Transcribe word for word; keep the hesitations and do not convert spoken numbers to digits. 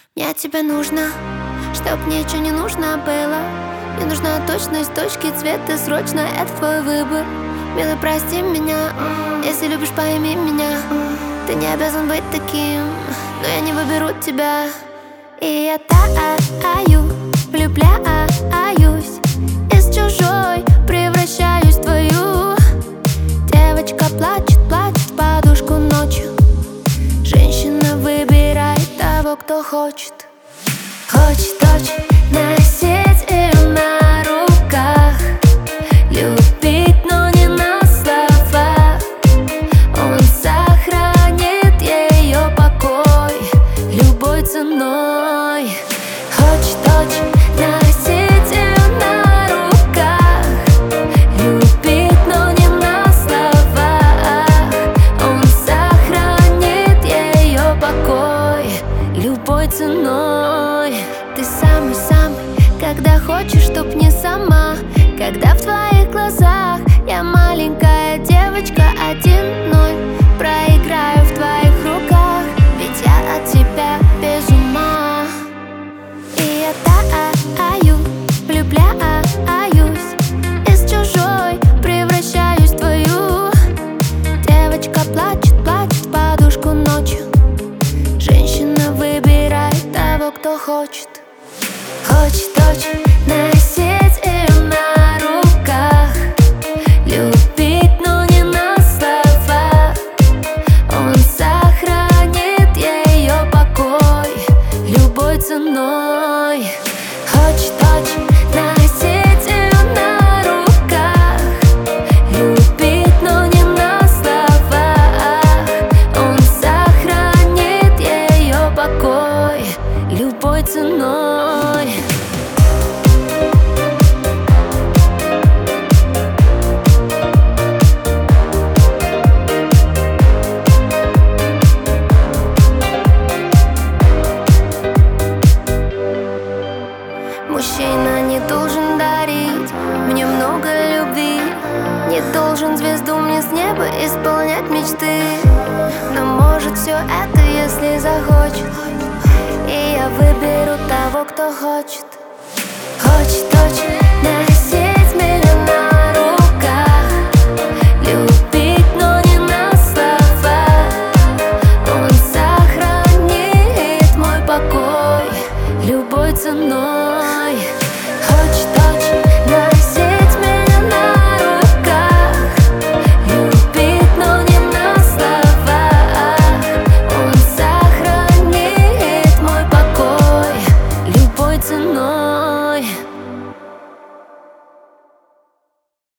Мне тебе нужно, чтоб ничего не нужно было. Мне нужна точность, точки, цвета, срочно, это твой выбор. Милый, прости меня, если любишь, пойми меня. Ты не обязан быть таким, но я не выберу тебя. И я таю, влюбляюсь, из чужой превращаюсь в твою. Девочка плачет, плачет в подушку ночью. Женщина выбирает того, кто хочет. Хочет очень носить ее на руках, любить, но не на словах. Он сохранит ее покой любой ценой. Хочет очень носить ее на руках, любить, но не на словах. Он сохранит ее покой любой ценой. Ты самый-самый, когда хочешь, чтоб не сама. Когда в твоих глазах я маленькая девочка, один-ноль проиграю в твоих руках, ведь я от тебя без ума. И я таю, влюбляюсь, из чужой превращаюсь в твою. Девочка плачет, плачет в подушку ночью. Женщина выбирает того, кто хочет. Хочет очень носить ее на руках, любить, но не на словах. Он сохранит ее покой любой ценой. Хочет очень носить ее на руках, любить, но не на словах. Он сохранит ее покой любой ценой. Мужчина не должен дарить мне много любви, не должен звезду мне с неба исполнять мечты. Но может все это, если захочет, и я выберу того, кто хочет.